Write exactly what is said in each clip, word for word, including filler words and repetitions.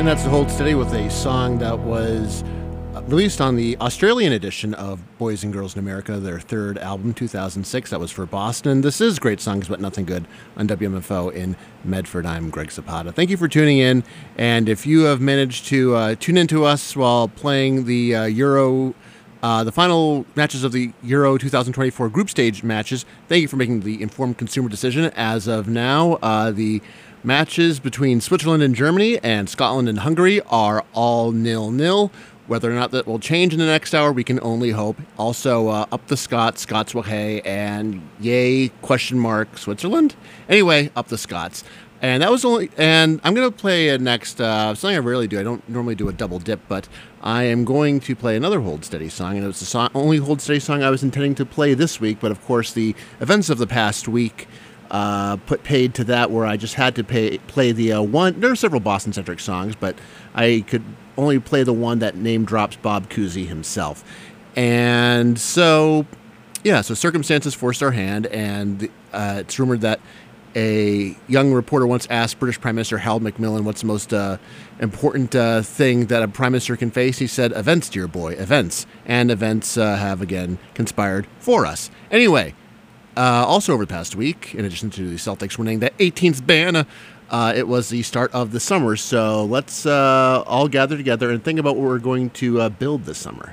that's the Hold Steady with a song that was released on the Australian edition of Boys and Girls in America, their third album, two thousand six. That was for Boston. This is Great Songs But Nothing Good on W M F O in Medford. I'm Greg Zapata. Thank you for tuning in. And if you have managed to uh, tune into us while playing the uh, Euro, uh, the final matches of the Euro twenty twenty-four group stage matches, thank you for making the informed consumer decision. As of now, uh, the matches between Switzerland and Germany and Scotland and Hungary are all nil-nil. Whether or not that will change in the next hour, we can only hope. Also, uh, up the Scots, Scots will hay, and yay, question mark, Switzerland? Anyway, up the Scots. And that was only, and I'm going to play a next, uh, something I rarely do. I don't normally do a double dip, but I am going to play another Hold Steady song, and it was the song, only Hold Steady song I was intending to play this week, but of course the events of the past week Uh, put paid to that, where I just had to pay, play the uh, one. There are several Boston-centric songs, but I could only play the one that name drops Bob Cousy himself. And so, yeah, so circumstances forced our hand, and uh, it's rumored that a young reporter once asked British Prime Minister Harold Macmillan what's the most uh, important uh, thing that a Prime Minister can face. He said, events, dear boy, events. And events uh, have, again, conspired for us. Anyway, Uh, also over the past week, in addition to the Celtics winning that eighteenth ban, uh, it was the start of the summer. So let's uh, all gather together and think about what we're going to uh, build this summer.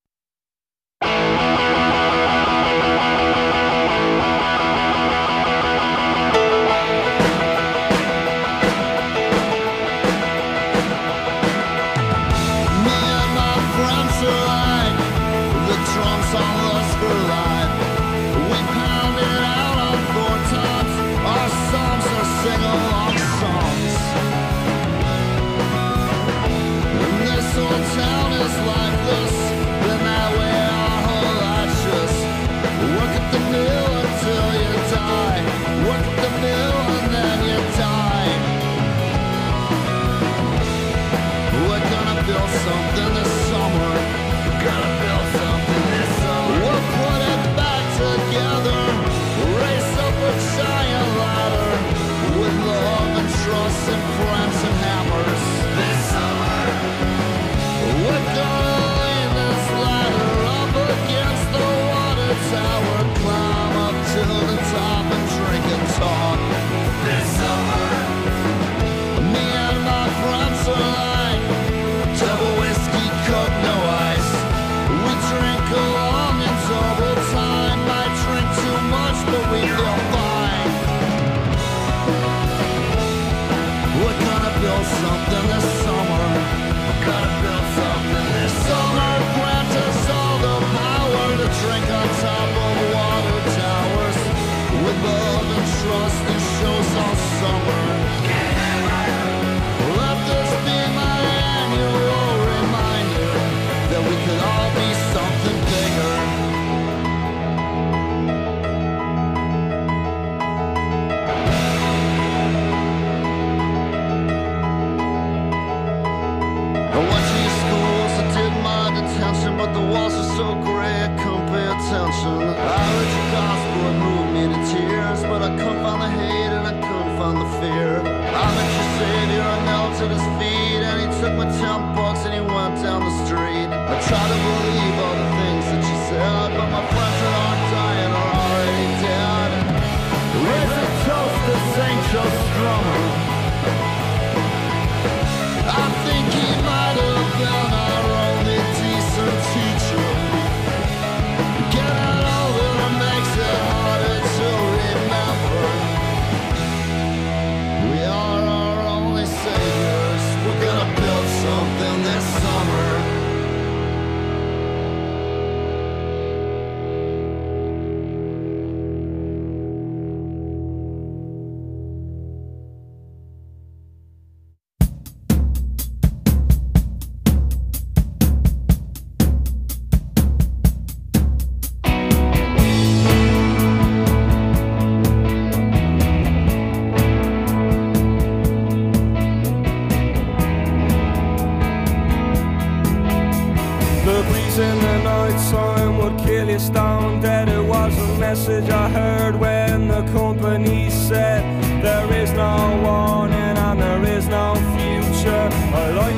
Message I heard when the company said there is no warning and there is no future. I like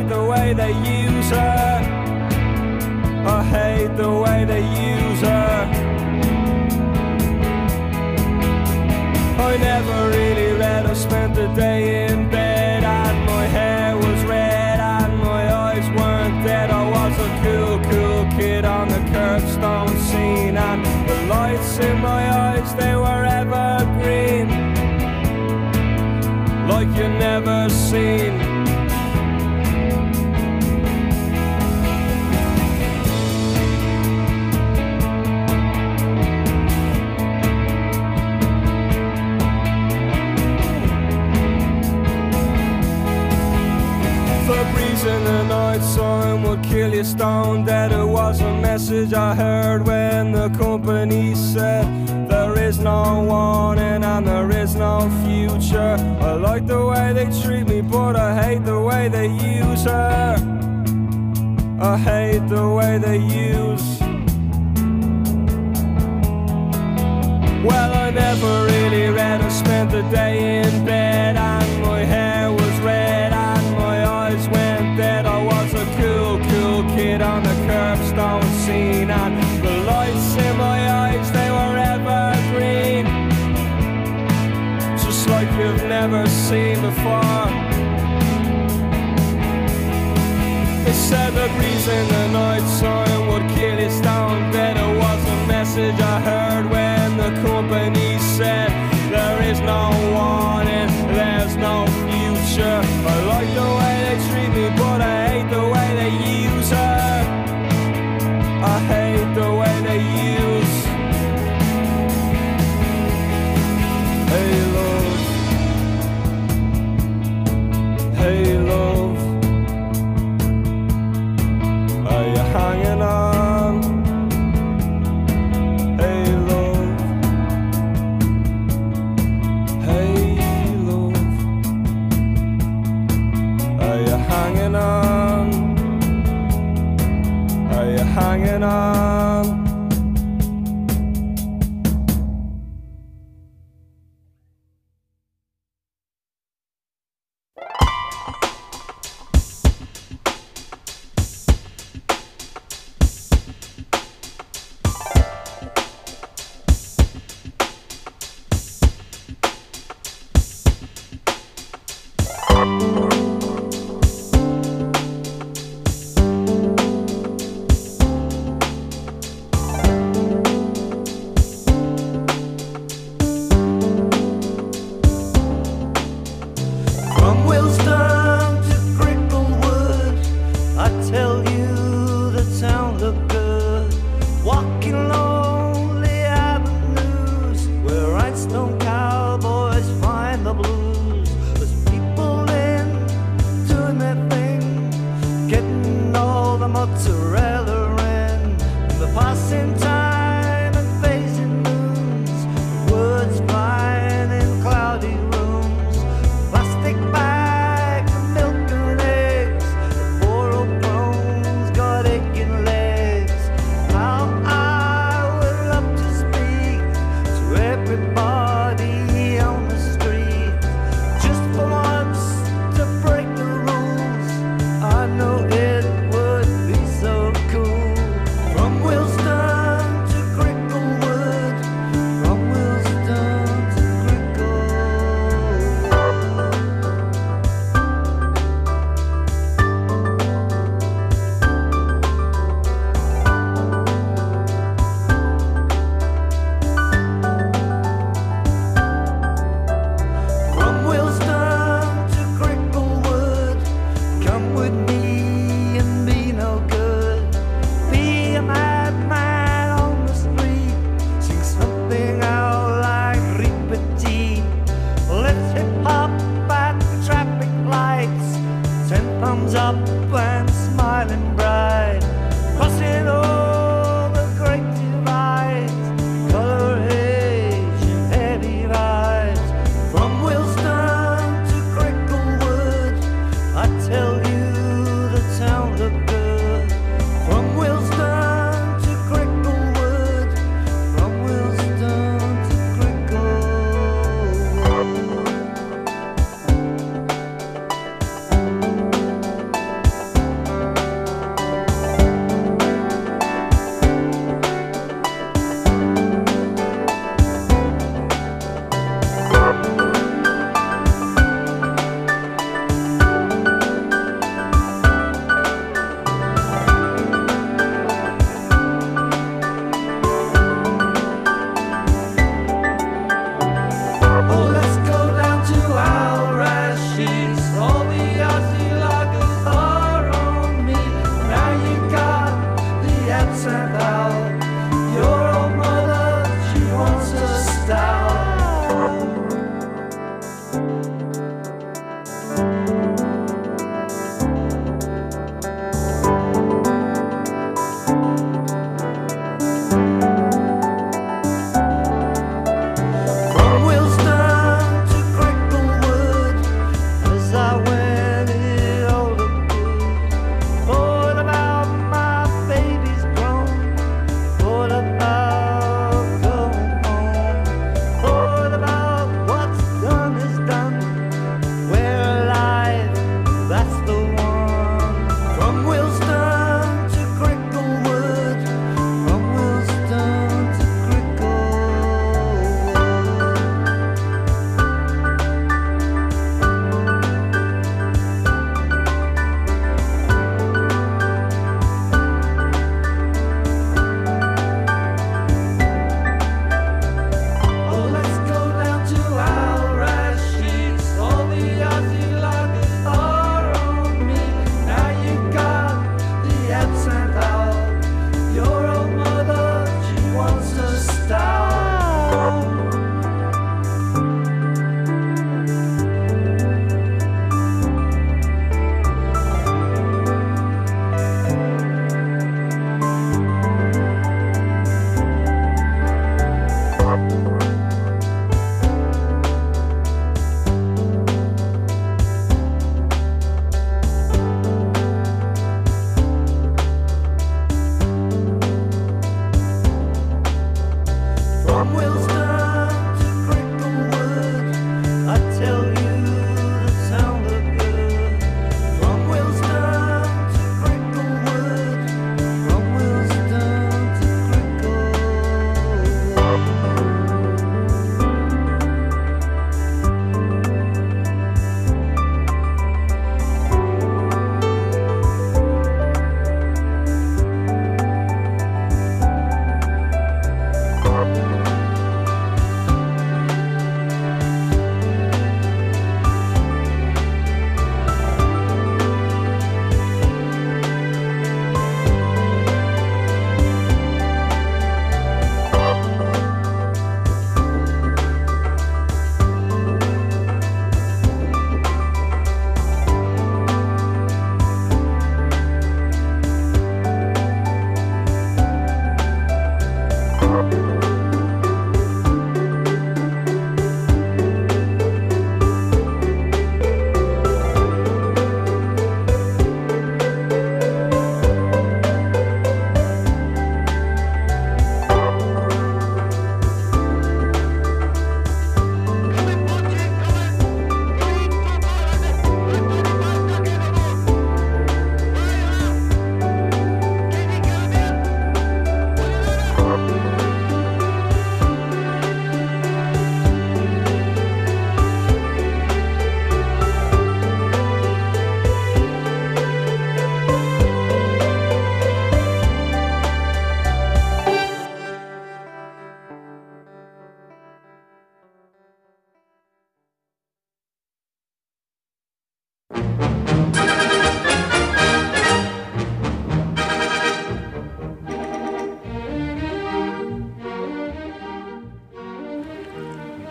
hate the way they use her. I hate the way they use her. I never really read, I spent the day in bed, and my hair was red and my eyes weren't dead. I was a cool, cool kid on the curbstone scene, and the lights in my eyes, they were evergreen, like you never seen. In the night time would kill you stone dead. It was a message I heard when the company said there is no warning and there is no future. I like the way they treat me, but I hate the way they use her. I hate the way they use. Well, I never really read, I spent the day in bed, and my hair was red and my eyes went dead. I was a cool, cool kid on the curbstone scene, and the lights in my eyes, they were evergreen, just like you've never seen before. They said the breeze in the night time would kill you stone dead. It was a message I heard when the company said there is no warning, there's no future. I like the way they treat me, but I hate the way they use her. I hate the way they use. Hey love, hey love, are you hanging on? Hey love, hey love, are you hanging on? Are you hanging on?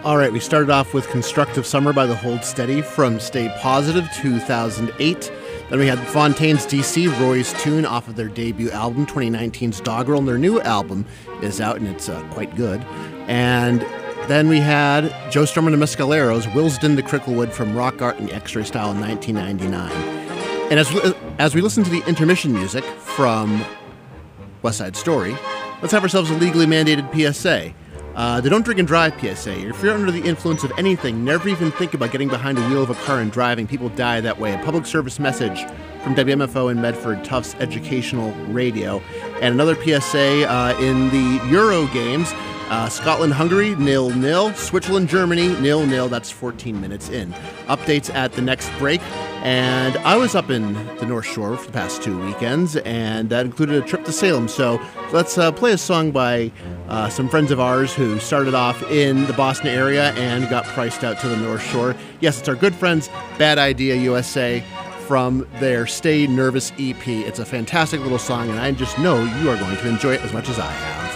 All right, we started off with Constructive Summer by the Hold Steady from Stay Positive two thousand eight. Then we had Fontaine's D C, Roy's Tune, off of their debut album, twenty nineteen's Doggerel. And their new album is out, and it's uh, quite good. And then we had Joe Strummer and the Mescaleros, Willesden the Cricklewood from Rock Art and X-Ray Style in nineteen ninety-nine. And as we, as we listen to the intermission music from West Side Story, let's have ourselves a legally mandated P S A. Uh, the Don't Drink and Drive P S A. If you're under the influence of anything, never even think about getting behind the wheel of a car and driving. People die that way. A public service message from W M F O in Medford, Tufts Educational Radio. And another P S A uh, in the Euro games. Uh, Scotland-Hungary, nil nil. Switzerland-Germany, nil nil. That's fourteen minutes in. Updates at the next break. And I was up in the North Shore for the past two weekends, and that included a trip to Salem. So let's uh, play a song by uh, some friends of ours who started off in the Boston area and got priced out to the North Shore. Yes, it's our good friends, Bad Idea U S A, from their Stay Nervous E P. It's a fantastic little song, and I just know you are going to enjoy it as much as I have.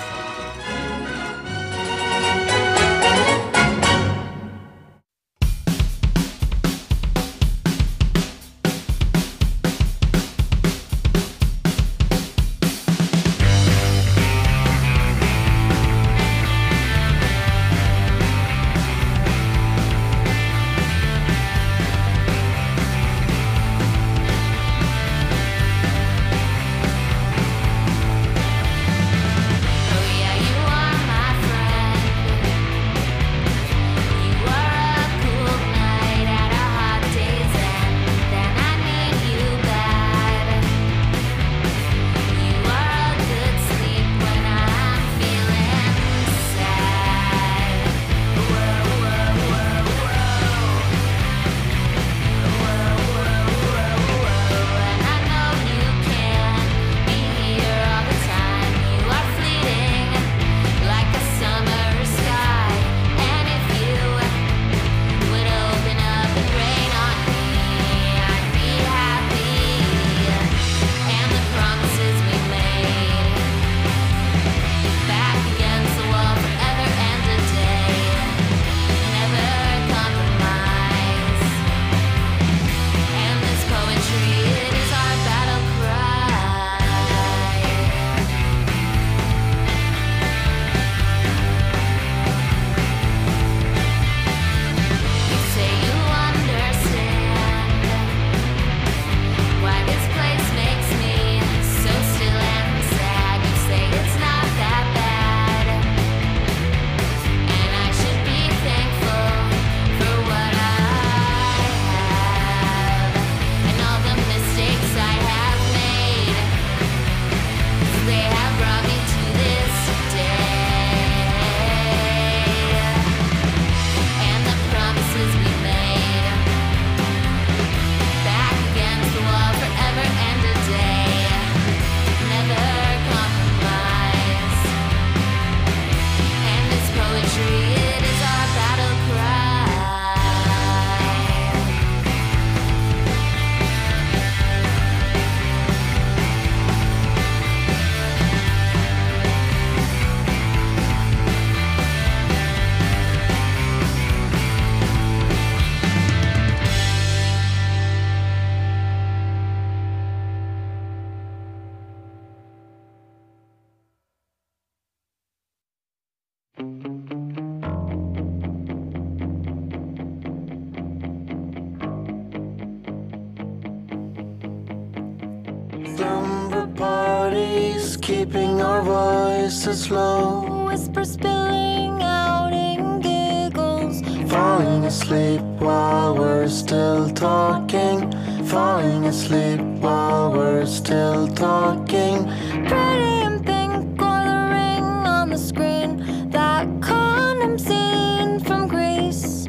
Keeping our voices low, whispers spilling out in giggles, falling asleep while we're still talking, falling asleep while we're still talking. Pretty in pink or the ring on the screen, that condom scene from Greece.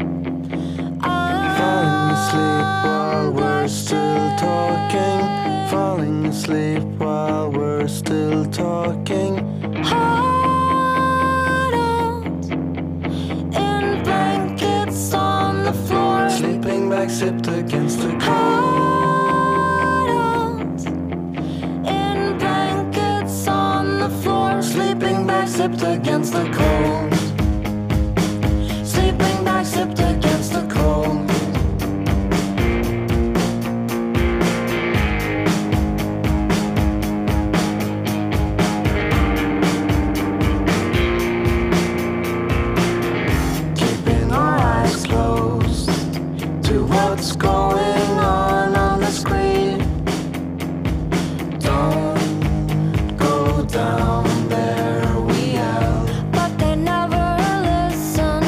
Falling asleep while we're still talking, falling asleep while we're still talking. Huddled in blankets on the floor, sleeping back, sipped against the cold. Huddled in blankets on the floor, sleeping back, sipped against the cold. Sleeping down there we yell, but they never listen.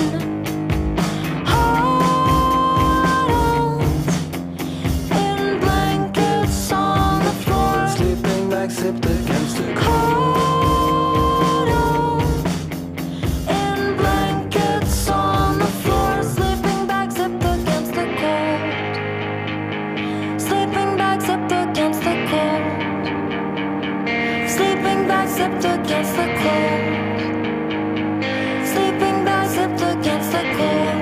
Huddled in blankets on the floor, sleeping back, sipped against the Cuddled in blankets on the floor, sleeping back, zipped against the cold. Sleeping back, zipped against the cold. Sleeping back, zipped against the cold. Sleeping back, zipped against the cold.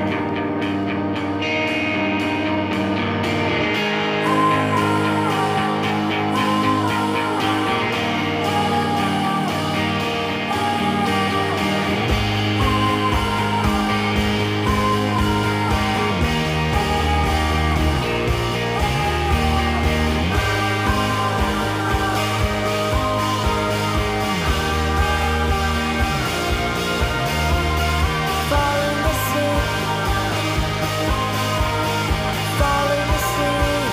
Falling asleep, falling asleep,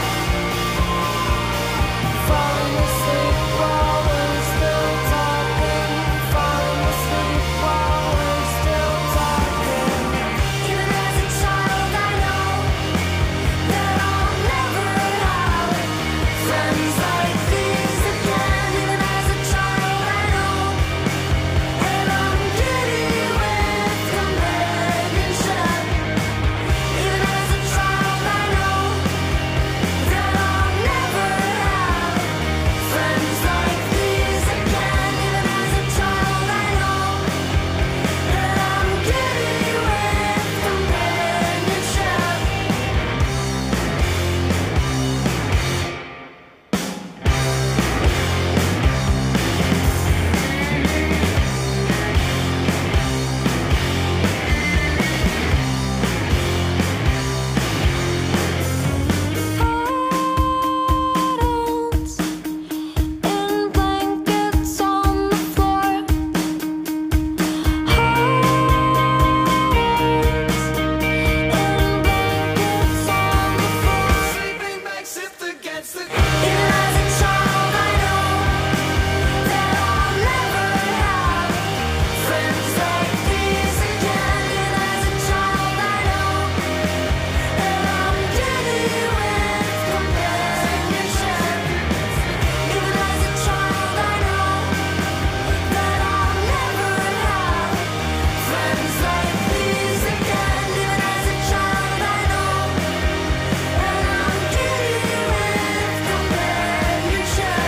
falling asleep while we're still talking, falling asleep while we're still talking. Even as a child, I know that I'll never have friends like these again. Even as a child, I know that I'm giddy with companionship. Even as a child, I know that I'll never have friends like these again. Even as a child, I know that I'm giddy with companionship. Huddled in blankets on the floor. Huddled in blankets on the floor. sleeping back, sipped against the Even as a child, I know that I'll never have friends like these again. Even as a child, I know that I'm giddy with companionship. Even as a child, I know that I'll never have friends like these again. Even as a child, I know that I'm giddy with companionship.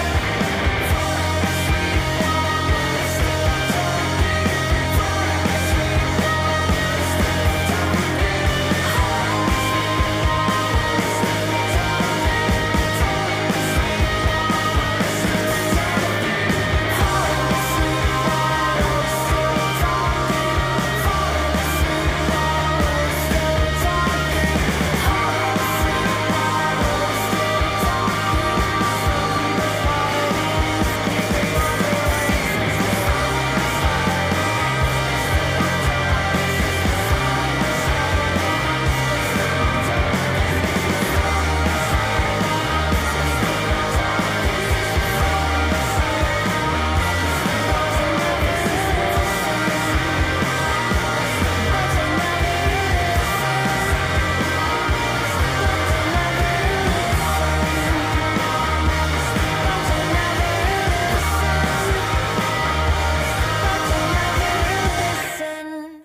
Listen.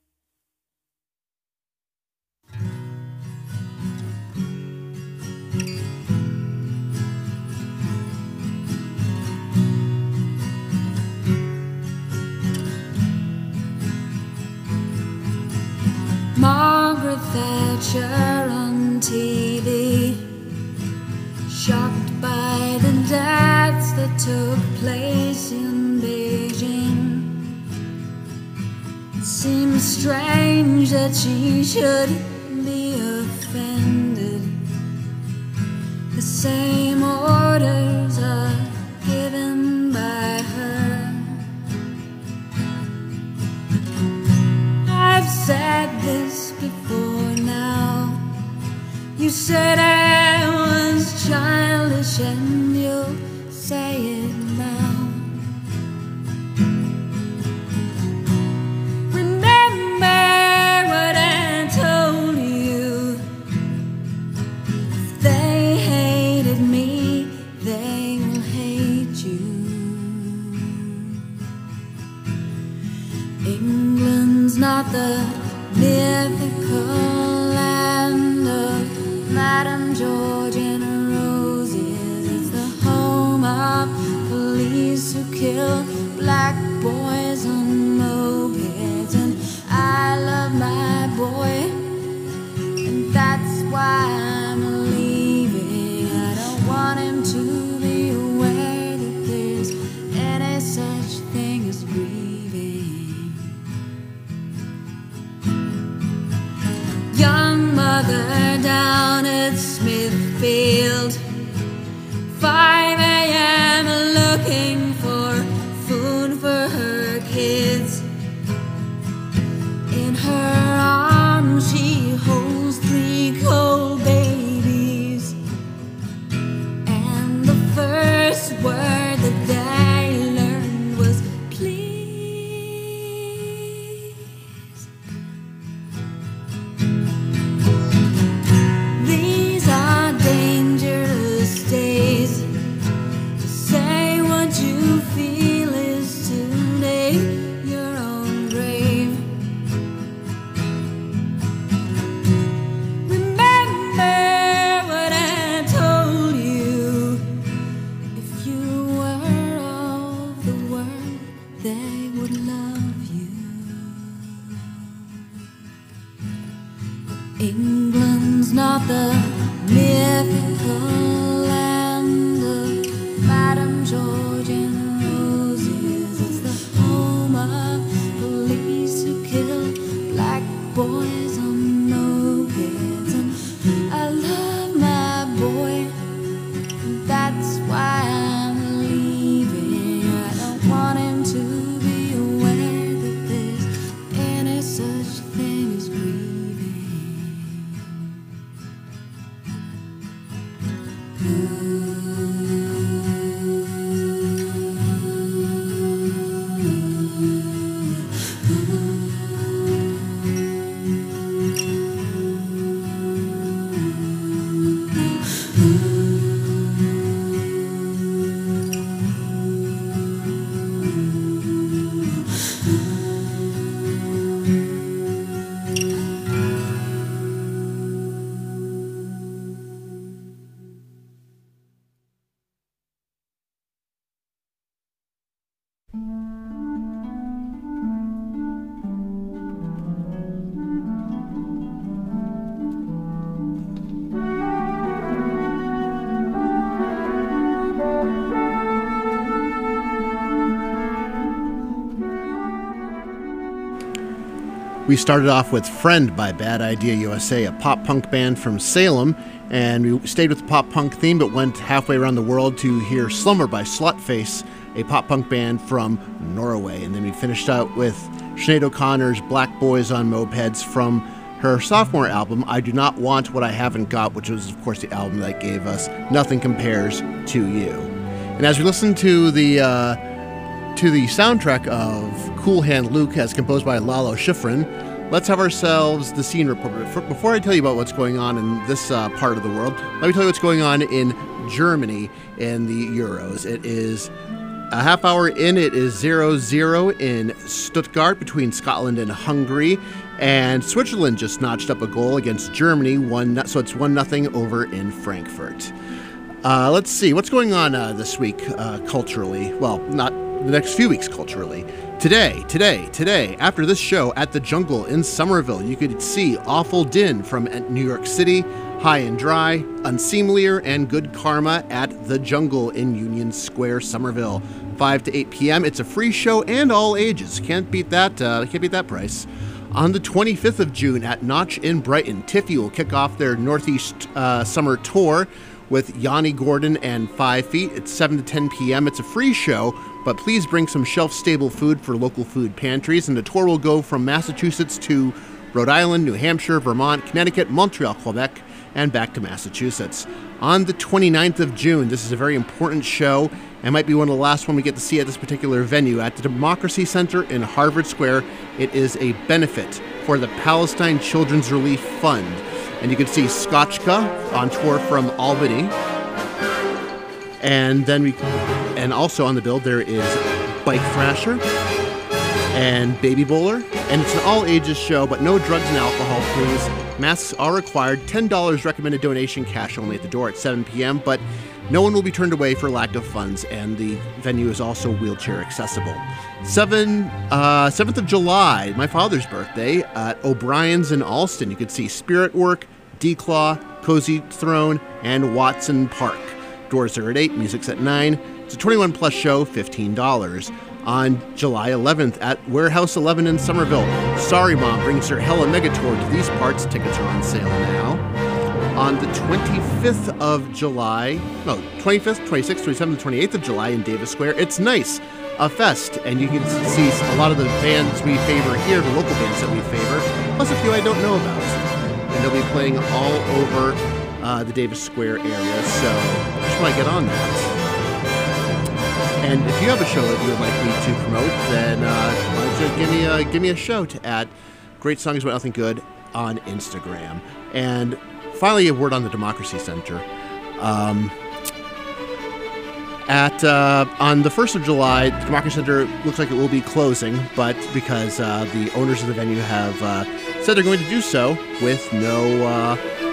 Margaret Thatcher on T V, shocked by the deaths that took place in Beijing. It seems strange that she should be offended. The same orders are given by her. I've said this before now. You said I was childish and you'll say it now. England's not the mythical land of Madame George and her roses. It's the home of police who kill black boys on mopeds. And I love my boy, and that's why I'm leaving. I don't want him to be aware that there's any such thing as grieving. Young mother down at Smithfield, five a.m. looking for food for her kids. In her arms she holds three cold babies, and the first word that they learned was please. These are dangerous days. To say what you feel is to make your own grave. Remember what I told you. If you were of the world, they would love you. England's not the mythical land of Madame George and her roses. It's the home of police who kill black boys on mopeds. And I love my boy, and that's why I'm leaving. I don't want him to be aware that there's any such thing as grieving. We started off with Friend by Bad Idea U S A, a pop-punk band from Salem, and we stayed with the pop-punk theme but went halfway around the world to hear Slumber by Slutface, a pop-punk band from Norway. And then we finished out with Sinead O'Connor's Black Boys on Mopeds from her sophomore album, I Do Not Want What I Haven't Got, which was, of course, the album that gave us Nothing Compares to You. And as we listen to the uh, to the soundtrack of Cool Hand Luke, as composed by Lalo Schifrin, let's have ourselves the scene report. Before I tell you about what's going on in this uh, part of the world, let me tell you what's going on in Germany in the Euros. It is a half hour in. It is zero zero in Stuttgart between Scotland and Hungary, and Switzerland just notched up a goal against Germany, one, so it's one nothing over in Frankfurt. Uh, let's see, what's going on uh, this week uh, culturally? Well, not the next few weeks culturally. Today, today, today, after this show at the Jungle in Somerville, you could see Awful Din from New York City, High and Dry, Unseemlier, and Good Karma at the Jungle in Union Square, Somerville, five to eight p.m. It's a free show and all ages. Can't beat that. Uh, can't beat that price. On the twenty-fifth of June at Notch in Brighton, Tiffy will kick off their Northeast uh, Summer Tour with Yanni Gordon and Five Feet. It's seven to ten p.m. It's a free show, but please bring some shelf-stable food for local food pantries, and the tour will go from Massachusetts to Rhode Island, New Hampshire, Vermont, Connecticut, Montreal, Quebec, and back to Massachusetts. On the twenty-ninth of June, this is a very important show and might be one of the last one we get to see at this particular venue. At the Democracy Center in Harvard Square, it is a benefit for the Palestine Children's Relief Fund. And you can see Scotchka on tour from Albany. And then we, and also on the bill there is Bike Thrasher and Baby Bowler. And it's an all-ages show, but no drugs and alcohol, please. Masks are required. ten dollars recommended donation, cash only at the door at seven p.m., but no one will be turned away for lack of funds, and the venue is also wheelchair accessible. Seven, uh, seventh of July, my father's birthday, at O'Brien's in Alston. You could see Spirit Work, D-Claw, Cozy Throne, and Watson Park. Doors are at eight, music's at nine. It's a twenty-one plus show, fifteen dollars. On July eleventh at Warehouse eleven in Somerville, Sorry Mom brings her Hella Mega Tour to these parts. Tickets are on sale now. On the twenty-fifth of July, no, twenty-fifth, twenty-sixth, twenty-seventh, twenty-eighth of July in Davis Square, It's Nice, a fest, and you can see a lot of the bands we favor here, the local bands that we favor, plus a few I don't know about. And they'll be playing all over uh, the Davis Square area, so I just want to get on that. And if you have a show that you would like me to promote, then uh, why don't you give me a, give me a shout at Great Songs About Nothing Good on Instagram. And finally, a word on the Democracy Center. Um, at uh, on the first of July, the Democracy Center looks like it will be closing, but because uh, the owners of the venue have uh, said they're going to do so with no uh,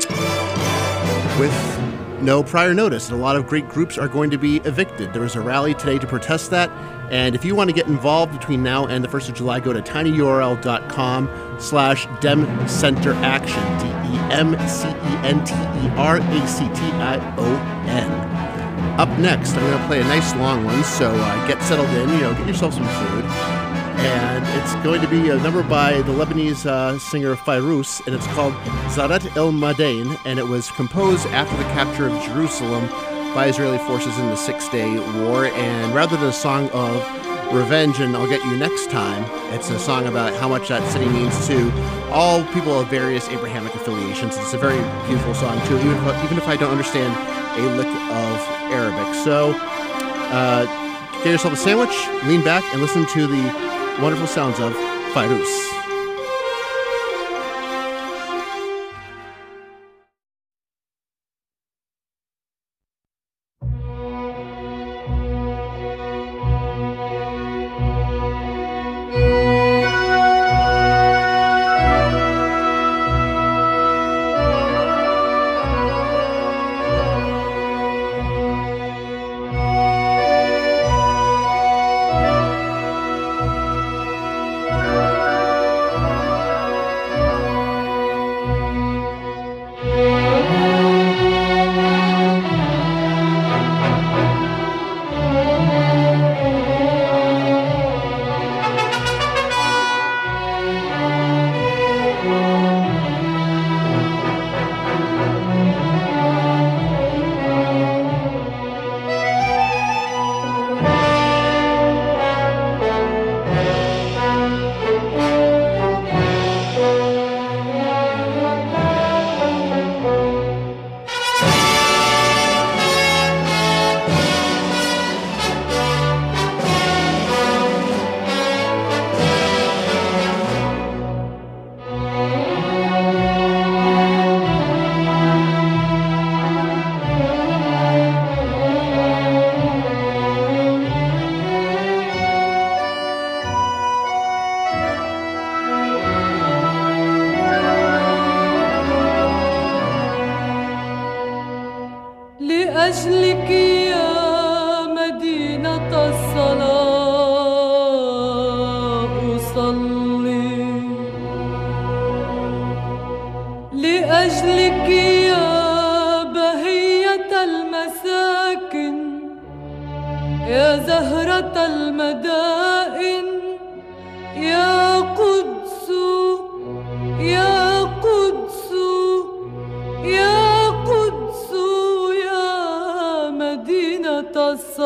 with no prior notice, and a lot of great groups are going to be evicted. There was a rally today to protest that, and if you want to get involved between now and the first of July, go to tinyurl.com slash demcenteraction, D E M C E N T E R A C T I O N. Up next, I'm going to play a nice long one, so uh, get settled in, you know, get yourself some food. And it's going to be a number by the Lebanese uh, singer Fairuz, and it's called Zarat El Madain, and it was composed after the capture of Jerusalem by Israeli forces in the Six-Day War. And rather than a song of revenge and I'll get you next time, it's a song about how much that city means to all people of various Abrahamic affiliations. It's a very beautiful song, too, even if, even if I don't understand a lick of Arabic. So uh, get yourself a sandwich, lean back, and listen to the wonderful sounds of Fairuz. لأجلك يا مدينة الصلاة أصلي، لأجلك يا بهية المساكن، يا زهرة المدائن، يا قدس يا قدس يا قدس يا مدينة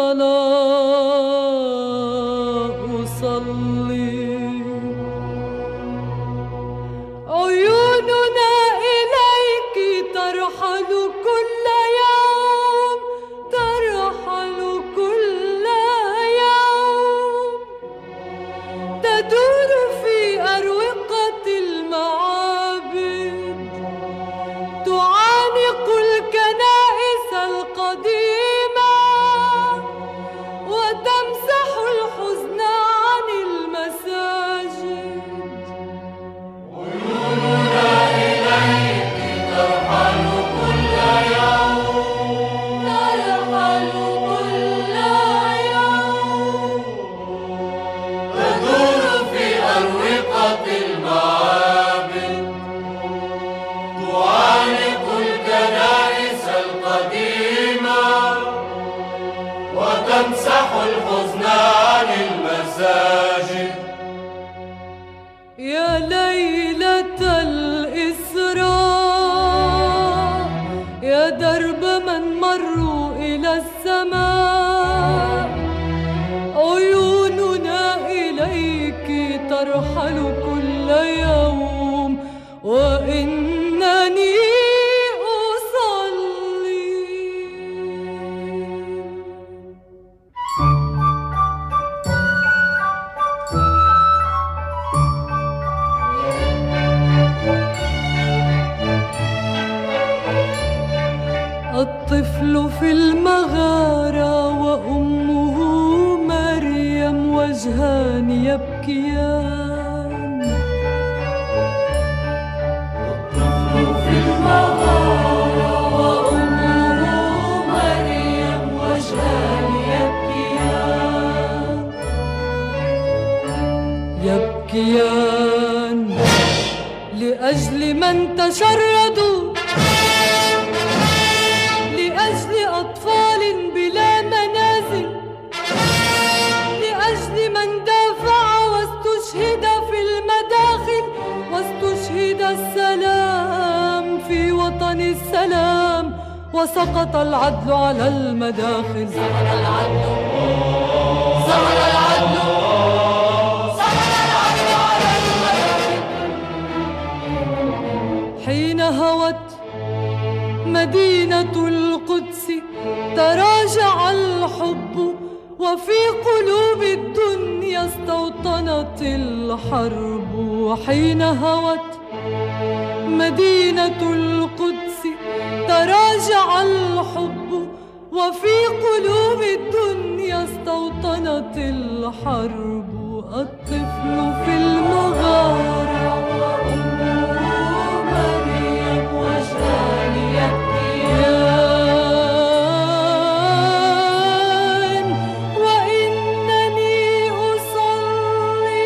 الصلاة أصلي. عيوننا إليك ترحل كل يوم، ترحل كل يوم، تدور في أروقة المعابد، تعانق الكنائس القديمة، وتمسح الحزن عن المساجد. يبكيان والطفل في المغارة وأمه مريم وجهان يبكيان يبكيان لأجل من تشردوا لأجل أطفال بلا منازل لأجل من دافع واستشهد في المداخل واستشهد السلام في وطن السلام وسقط العدل على المداخل سقط العدل سقط العدل سقط العدل على المداخل حين هوت مدينة القدس تراجع الحب وفي قلوب الدنيا استوطنت الحرب حين هوت مدينة القدس تراجع الحب وفي قلوب الدنيا استوطنت الحرب الطفل في المغارة وأمه مريم وجهان يبكيان وإنني أصلي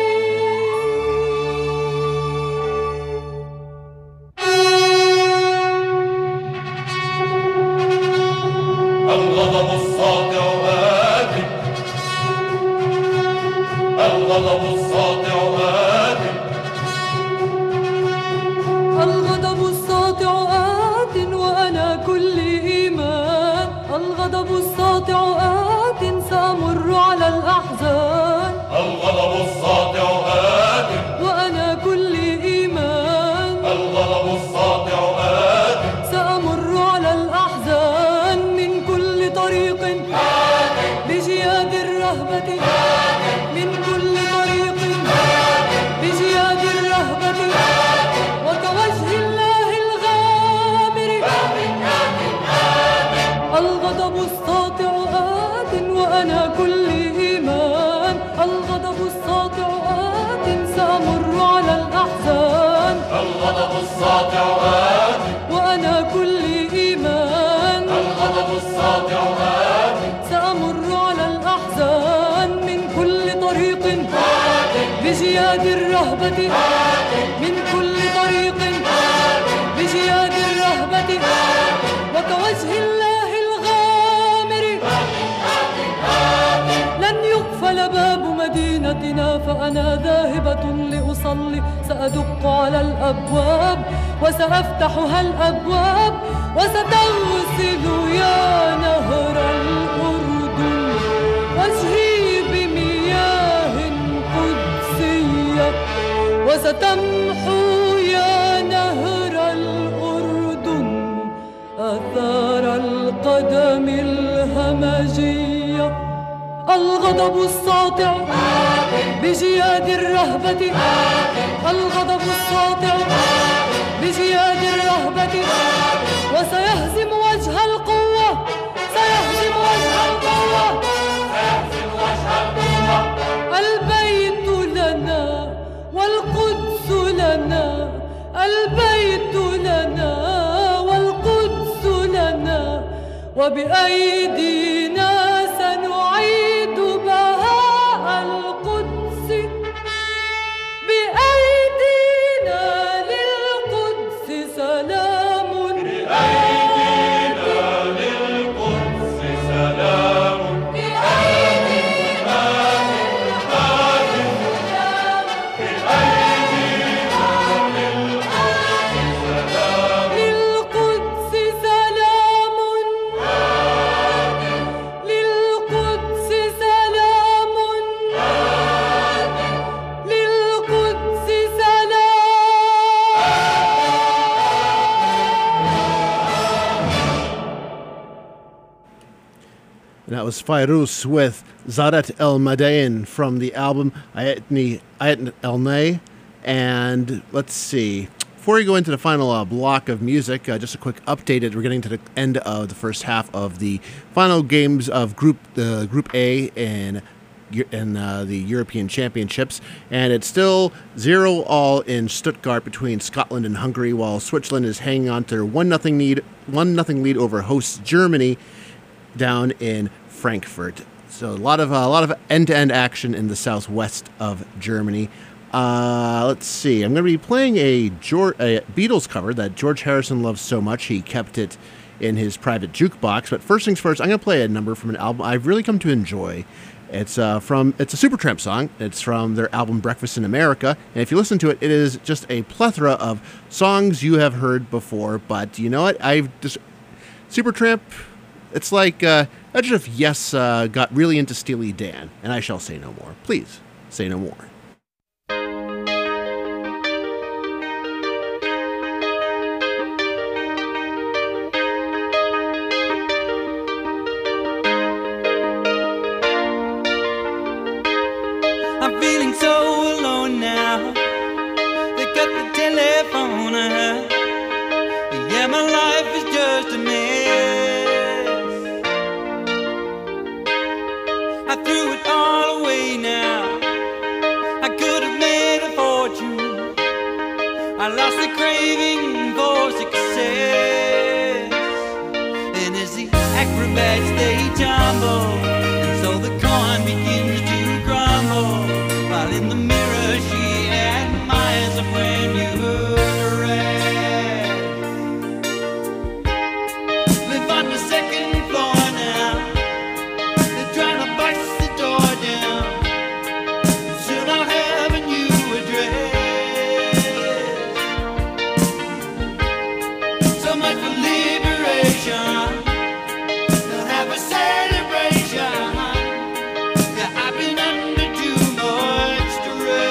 الغضب الساطع آت الغضب الساطع آت الغضب الساطع آت وأنا كل إيمان الغضب الساطع آت سأمر على الأحزان الغضب الساطع آت وأنا كل إيمان الغضب الساطع آت سأمر على الأحزان من كل طريق بجياد الرهبة من كل طريق بجياد الرهبة وكوجه الله الغامر الغضب الساطع آت وأنا كل إيمان الغضب الساطع آت سأمر على الأحزان الغضب الساطع آت وأنا كل إيمان الغضب الساطع آت سأمر على الأحزان من كل طريق بجياد الرهبة من كل طريق بجياد الرهبة وكوجه الله الغامر لن يقفل باب مدينتنا فأنا ذاهبة لأصلي سأدق على الأبواب وسأفتحها الأبواب وستغسل يا نهر الأردن وجهي بمياه قدسية وستمحو يا نهر الأردن آثار القدم الهمجية الغضب الساطع بجياد الرهبة الغضب الساطع بجياد الرهبة وسيهزم وجه القوة سيهزم وجه القوة سيهزم وجه القوة البيت لنا والقدس لنا البيت لنا والقدس لنا وبأيدينا سنعيد بهاء القدس بأيدينا للقدس سلام بأيدينا للقدس سلام بأيدينا للقدس سلام للقدس سلام للقدس And that was Fairuz with Zaret El Madain from the album Ayatni Ayat El Nay. And let's see. Before we go into the final uh, block of music, uh, just a quick update. We're getting to the end of the first half of the final games of Group uh, Group A in Eu- in uh, the European Championships, and it's still zero all in Stuttgart between Scotland and Hungary, while Switzerland is hanging on to their one nothing lead, one nothing lead over hosts Germany down in Frankfurt. So a lot of uh, a lot of end-to-end action in the southwest of Germany. Uh, let's see. I'm going to be playing a, George, a Beatles cover that George Harrison loves so much he kept it in his private jukebox. But first things first, I'm going to play a number from an album I've really come to enjoy. It's uh, from it's a Supertramp song. It's from their album Breakfast in America, and if you listen to it, it is just a plethora of songs you have heard before. But you know what? I've just Supertramp. It's like uh, imagine if Yes uh, got really into Steely Dan, and I shall say no more. Please say no more. I'm feeling so alone now. They cut the telephone out. Yeah, my life is just a mess. I threw it all away now. I could have made a fortune. I lost the craving for success. And as the acrobats they tumble, and so the coin begins to crumble, while in the mirror she admires a brand new dress. Live on the second floor now. They're trying to bust the door down. Soon I'll have a new address. So much for liberation. They'll have a celebration. Yeah, I've been under too much stress.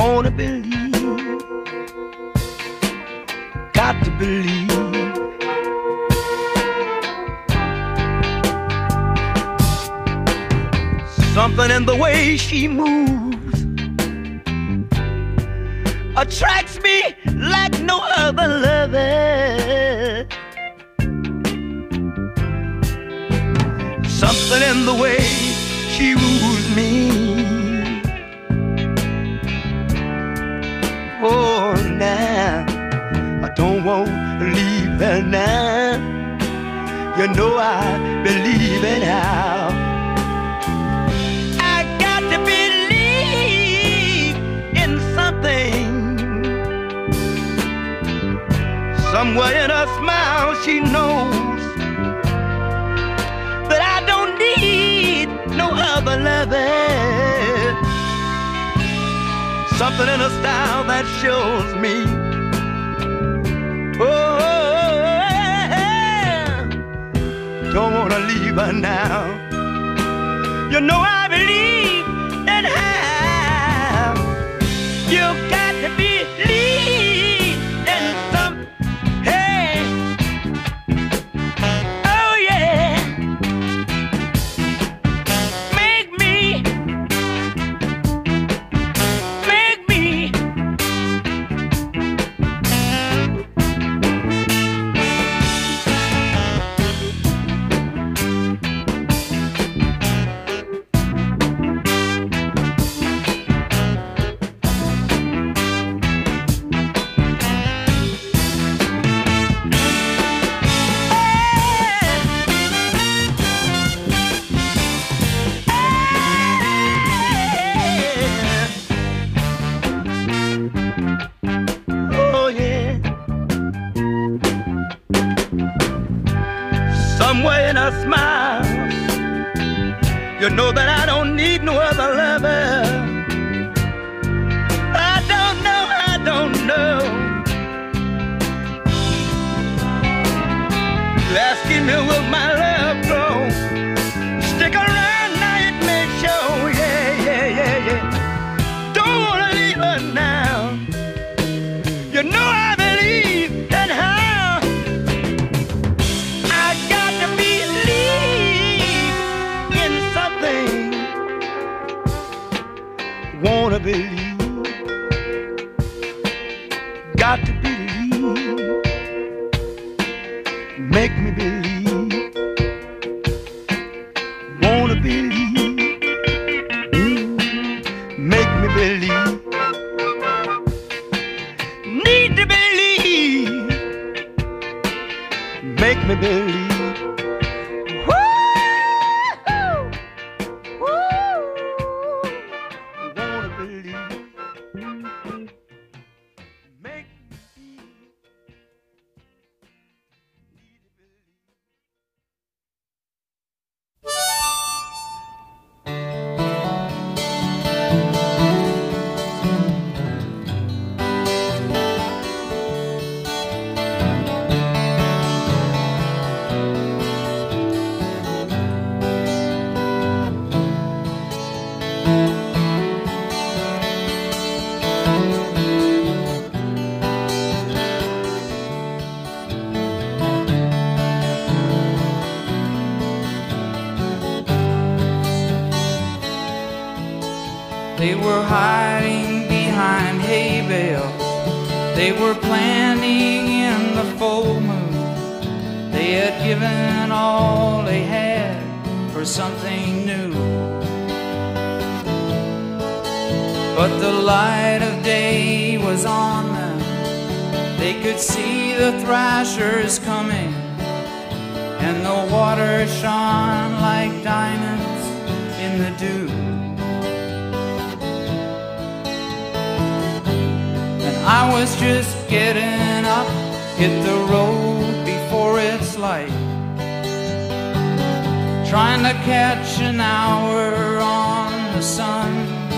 wanna believe, got to believe. Something in the way she moves attracts me like no other lover. Something in the way she woos me. Oh, now I don't want to leave her now. You know I believe it now. To believe in something. Somewhere in her smile she knows that I don't need no other lover. Something in her style that shows me, oh, don't wanna leave her now. You know I believe in how you got to believe in some. Hey, oh yeah, make me, make me. Somewhere in her smile, you know that I don't need no other lover. I don't know, I don't know. You're asking me will my love grow? Stick around now, it may show. Yeah, yeah, yeah, yeah. Don't wanna leave her now. You know I believe in her. Wanna believe, got to believe, make me believe. Wanna believe, make me believe. Need to believe, make me believe. They were hiding behind hay bales. They were planning in the full moon. They had given all they had for something new. But the light of day was on them. They could see the thrashers coming, and the water shone like diamonds in the dew. I was just getting up, hit the road before it's light, trying to catch an hour on the sun.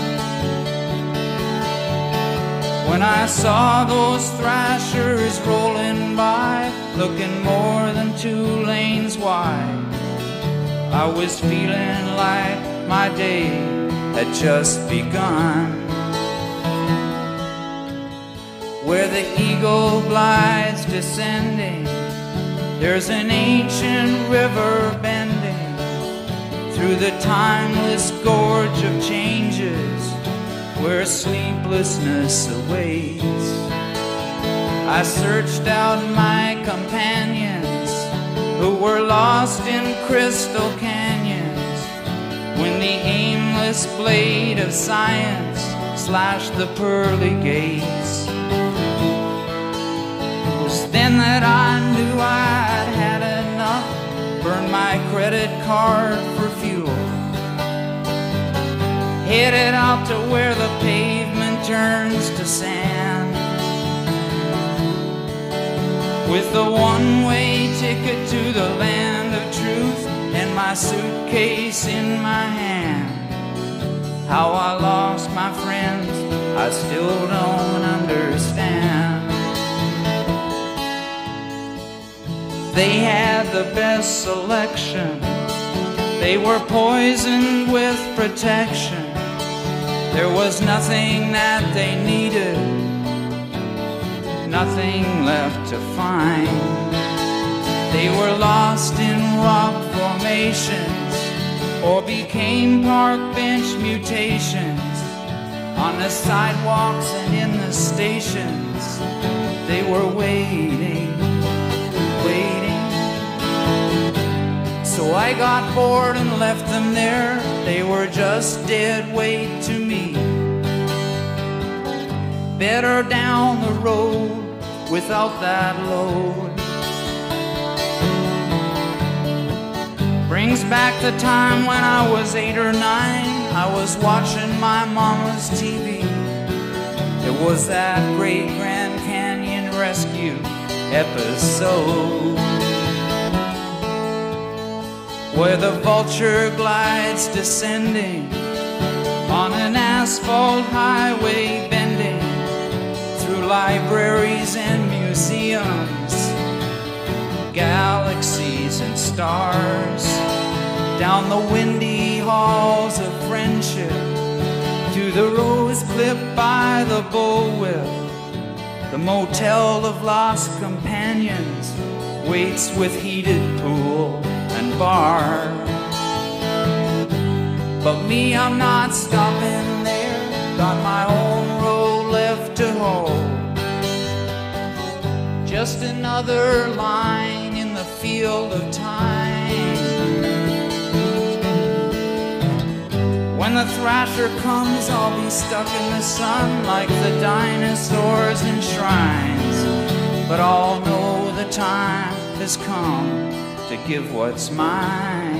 When I saw those thrashers rolling by, looking more than two lanes wide, I was feeling like my day had just begun. where the eagle glides descending. There's an ancient river bending through the timeless gorge of changes, where sleeplessness awaits. I searched out my companions who were lost in crystal canyons when the aimless blade of science slashed the pearly gates. It was then that I knew I'd had enough, burned my credit card for fuel, headed out to where the pavement turns to sand, with the one-way ticket to the land of truth and my suitcase in my hand. How I lost my friends, I still don't understand. They had the best selection, they were poisoned with protection. There was nothing that they needed, nothing left to find. They were lost in rock formations or became park bench mutations. On the sidewalks and in the stations, they were waiting, waiting. So I got bored and left them there. They were just dead weight to me. Better down the road without that load. Brings back the time when I was eight or nine. I was watching my mama's T V. It was that great Grand Canyon rescue episode, where the vulture glides descending on an asphalt highway, bending through libraries and museums, galaxies and stars, down the windy halls of friendship, to the rose clipped by the bullwhip. The motel of lost companions waits with heated pool and bar. But me, I'm not stopping there, got my own road left to hold. Just another line in the field of time. When the thrasher comes, I'll be stuck in the sun like the dinosaurs in shrines. But I'll know the time has come to give what's mine.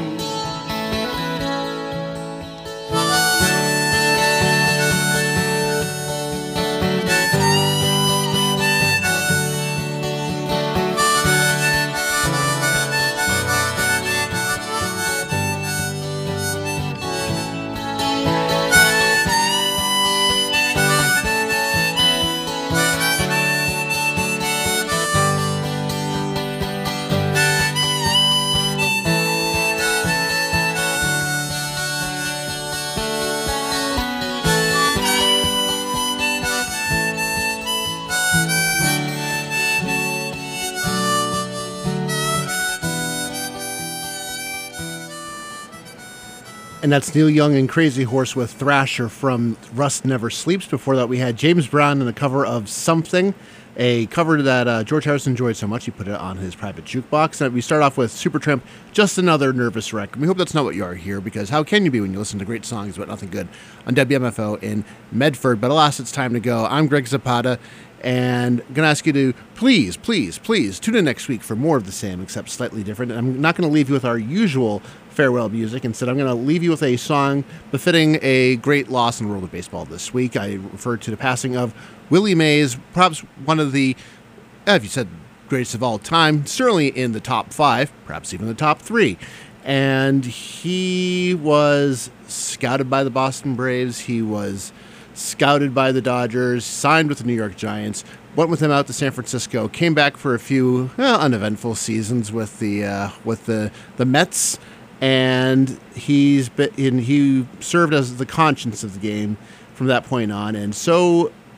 And that's Neil Young and Crazy Horse with Thrasher from Rust Never Sleeps. Before that, we had James Brown in the cover of Something, a cover that uh, George Harrison enjoyed so much he put it on his private jukebox. And we start off with Supertramp, Just Another Nervous Wreck. And we hope that's not what you are here, because how can you be when you listen to great songs but nothing good on W M F O in Medford? But alas, it's time to go. I'm Greg Zapata, and I'm going to ask you to please, please, please tune in next week for more of the same, except slightly different. And I'm not going to leave you with our usual farewell music. Instead, I'm going to leave you with a song befitting a great loss in the world of baseball this week. I refer to the passing of Willie Mays, perhaps one of the, if you said greatest of all time, certainly in the top five, perhaps even the top three. And he was scouted by the Boston Braves. He was scouted by the Dodgers, signed with the New York Giants, went with them out to San Francisco, came back for a few well, uneventful seasons with the uh, with the the Mets. And he's been, and he served as the conscience of the game from that point on. And so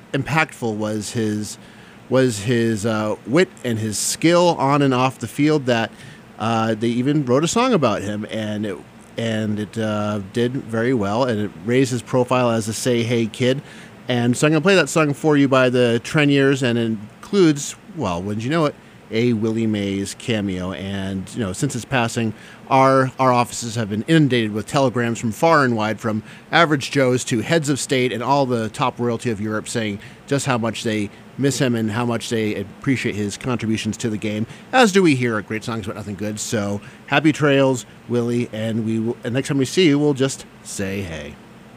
impactful was his was his uh, wit and his skill on and off the field that uh, they even wrote a song about him, and it and it uh, did very well, and it raised his profile as a Say Hey kid. And so I'm going to play that song for you by the Treniers, and it includes, well, wouldn't you know it, a Willie Mays cameo. And, you know, since his passing, our our offices have been inundated with telegrams from far and wide, from average Joes to heads of state and all the top royalty of Europe, saying just how much they miss him and how much they appreciate his contributions to the game, as do we here at Great Songs But Nothing Good. So happy trails, Willie, and we will, and next time we see you, we'll just say hey.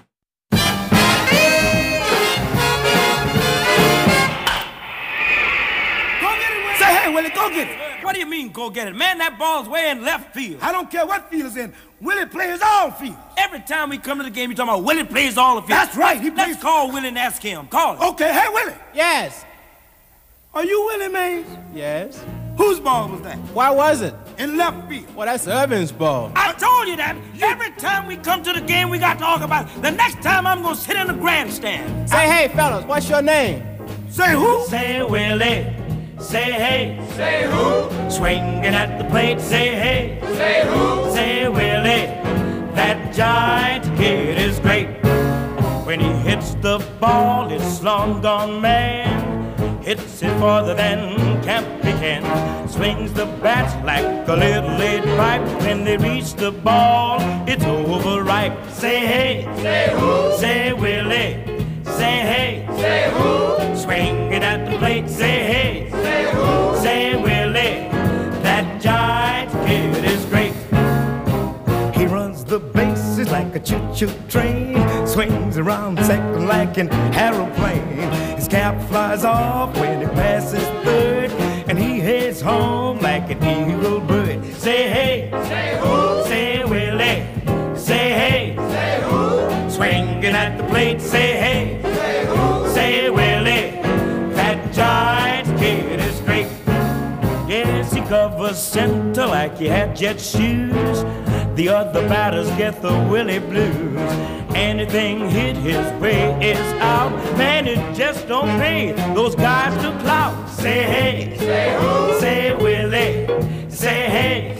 Say hey, Willie, go get it. What do you mean, go get it? Man, that ball's way in left field. I don't care what field it's in. Willie plays all field. Every time we come to the game, you talking about Willie plays all the field. That's right. He Let's plays. call Willie and ask him. Call him. Okay, hey, Willie. Yes. Are you Willie Mays? Yes. Whose ball was that? Why was it? In left field. Well, that's Irvin's ball. I told you that. Every time we come to the game, we got to talk about it. The next time I'm going to sit in the grandstand. Say hey, fellas, what's your name? Say who? Say Willie. Say hey. Say who? Swinging at the plate. Say hey. Say who? Say Willie. That giant kid is great. When he hits the ball, it's long gone man. Hits it farther than Campy can. Swings the bat like a little lead pipe. When they reach the ball, it's overripe. Say hey. Say who? Say Willie. Say hey. Say who? Swing it at the plate. Say hey. Say who? Say Willie. That giant kid is great. He runs the bases like a choo-choo train. Swings around second like an aeroplane. His cap flies off when he passes third, and he heads home like an eagle bird. Say hey. Say who? Say Willie. Say hey. Say who? Swinging at the plate. Say hey. Say who? Say Willie. That giant kid is great. Yes, he covers center like he had jet shoes. The other batters get the Willie blues. Anything hit his way is out. Man, it just don't pay those guys to clout. Say hey. Say who? Say Willie. Say hey.